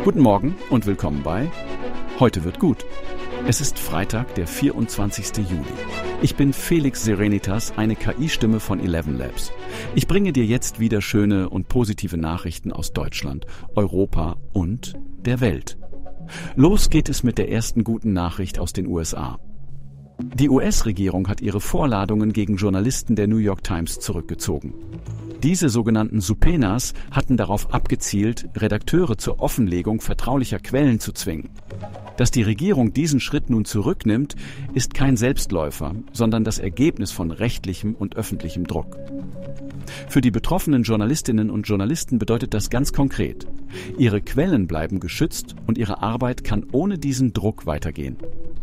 Guten Morgen und willkommen bei Heute wird gut. Es ist Freitag, der 24. Juli. Ich bin Felix Serenitas, eine KI-Stimme von ElevenLabs. Ich bringe dir jetzt wieder schöne und positive Nachrichten aus Deutschland, Europa und der Welt. Los geht es mit der ersten guten Nachricht aus den USA. Die US-Regierung hat ihre Vorladungen gegen Journalisten der New York Times zurückgezogen. Diese sogenannten Subpoenas hatten darauf abgezielt, Redakteure zur Offenlegung vertraulicher Quellen zu zwingen. Dass die Regierung diesen Schritt nun zurücknimmt, ist kein Selbstläufer, sondern das Ergebnis von rechtlichem und öffentlichem Druck. Für die betroffenen Journalistinnen und Journalisten bedeutet das ganz konkret: Ihre Quellen bleiben geschützt und ihre Arbeit kann ohne diesen Druck weitergehen.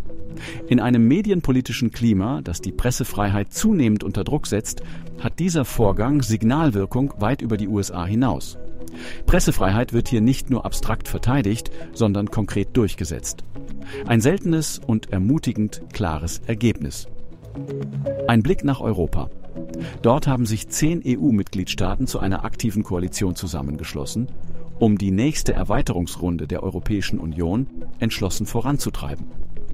In einem medienpolitischen Klima, das die Pressefreiheit zunehmend unter Druck setzt, hat dieser Vorgang Signalwirkung weit über die USA hinaus. Pressefreiheit wird hier nicht nur abstrakt verteidigt, sondern konkret durchgesetzt. Ein seltenes und ermutigend klares Ergebnis. Ein Blick nach Europa. Dort haben sich 10 EU-Mitgliedstaaten zu einer aktiven Koalition zusammengeschlossen, um die nächste Erweiterungsrunde der Europäischen Union entschlossen voranzutreiben.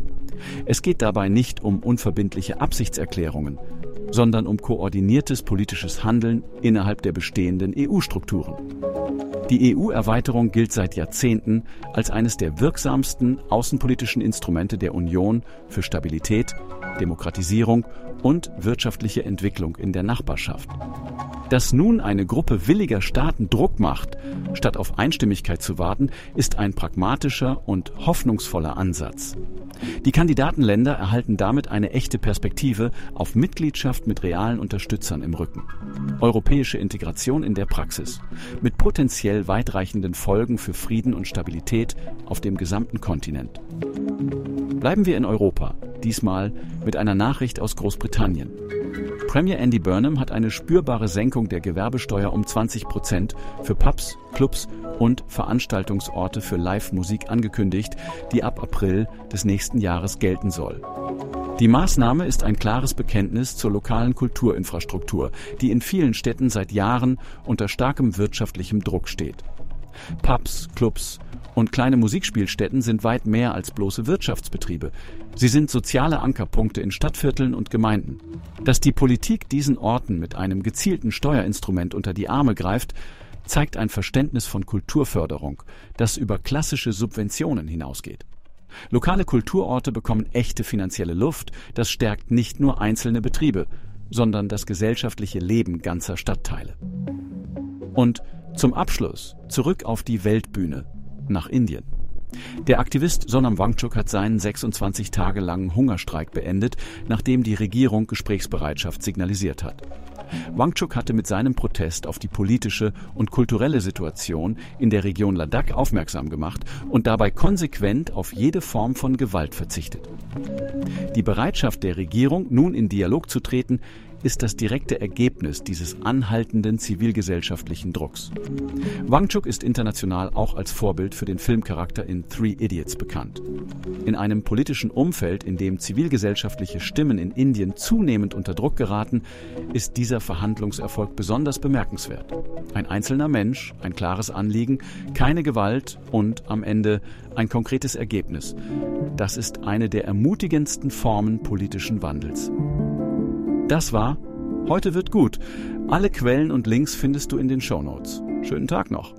Es geht dabei nicht um unverbindliche Absichtserklärungen, sondern um koordiniertes politisches Handeln innerhalb der bestehenden EU-Strukturen. Die EU-Erweiterung gilt seit Jahrzehnten als eines der wirksamsten außenpolitischen Instrumente der Union für Stabilität, Demokratisierung und wirtschaftliche Entwicklung in der Nachbarschaft. Dass nun eine Gruppe williger Staaten Druck macht, statt auf Einstimmigkeit zu warten, ist ein pragmatischer und hoffnungsvoller Ansatz. Die Kandidatenländer erhalten damit eine echte Perspektive auf Mitgliedschaft mit realen Unterstützern im Rücken. Europäische Integration in der Praxis, mit potenziell weitreichenden Folgen für Frieden und Stabilität auf dem gesamten Kontinent. Bleiben wir in Europa, diesmal mit einer Nachricht aus Großbritannien. Premier Andy Burnham hat eine spürbare Senkung der Gewerbesteuer um 20% für Pubs, Clubs und Veranstaltungsorte für Live-Musik angekündigt, die ab April des nächsten Jahres gelten soll. Die Maßnahme ist ein klares Bekenntnis zur lokalen Kulturinfrastruktur, die in vielen Städten seit Jahren unter starkem wirtschaftlichem Druck steht. Pubs, Clubs und kleine Musikspielstätten sind weit mehr als bloße Wirtschaftsbetriebe. Sie sind soziale Ankerpunkte in Stadtvierteln und Gemeinden. Dass die Politik diesen Orten mit einem gezielten Steuerinstrument unter die Arme greift, zeigt ein Verständnis von Kulturförderung, das über klassische Subventionen hinausgeht. Lokale Kulturorte bekommen echte finanzielle Luft, das stärkt nicht nur einzelne Betriebe, sondern das gesellschaftliche Leben ganzer Stadtteile. Und zum Abschluss zurück auf die Weltbühne, nach Indien. Der Aktivist Sonam Wangchuk hat seinen 26 Tage langen Hungerstreik beendet, nachdem die Regierung Gesprächsbereitschaft signalisiert hat. Wangchuk hatte mit seinem Protest auf die politische und kulturelle Situation in der Region Ladakh aufmerksam gemacht und dabei konsequent auf jede Form von Gewalt verzichtet. Die Bereitschaft der Regierung, nun in Dialog zu treten, ist das direkte Ergebnis dieses anhaltenden zivilgesellschaftlichen Drucks. Wangchuk ist international auch als Vorbild für den Filmcharakter in Three Idiots bekannt. In einem politischen Umfeld, in dem zivilgesellschaftliche Stimmen in Indien zunehmend unter Druck geraten, ist dieser Verhandlungserfolg besonders bemerkenswert. Ein einzelner Mensch, ein klares Anliegen, keine Gewalt und am Ende ein konkretes Ergebnis. Das ist eine der ermutigendsten Formen politischen Wandels. Das war Heute wird gut. Alle Quellen und Links findest du in den Shownotes. Schönen Tag noch.